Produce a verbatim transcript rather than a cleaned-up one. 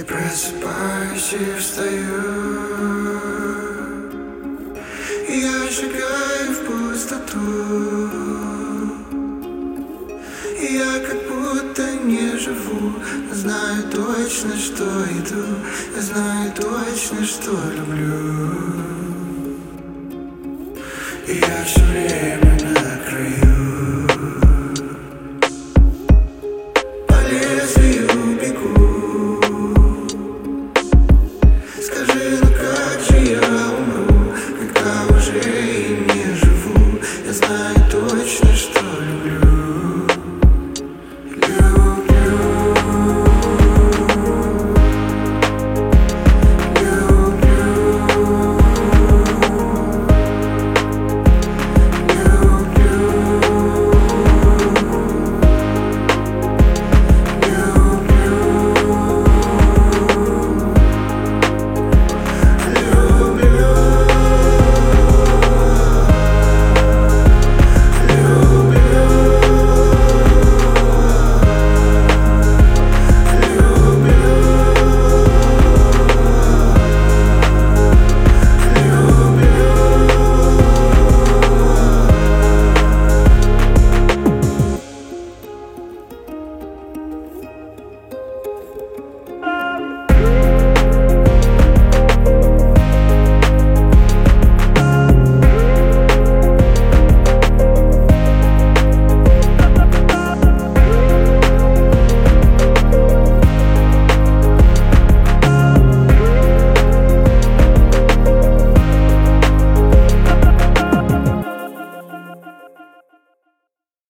Я просыпаюсь и встаю, я шагаю в пустоту. Я как будто не живу, знаю точно, что иду, знаю точно, что люблю. И я все время на краю.